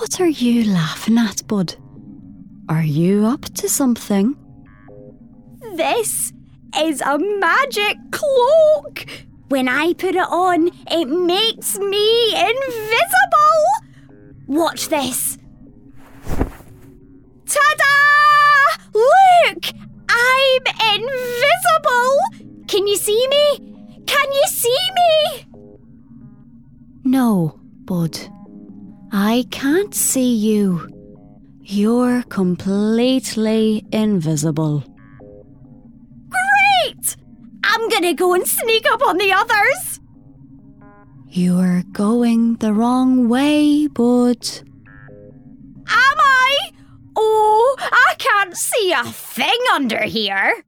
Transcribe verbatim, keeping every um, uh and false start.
What are you laughing at, bud? Are you up to something? This is a magic cloak. When I put it on, it makes me invisible. Watch this. Ta-da! Look! I'm invisible! Can you see me? Can you see me? No, bud. I can't see you. You're completely invisible. Great! I'm gonna go and sneak up on the others. You're going the wrong way, bud. Am I? Oh, I can't see a thing under here.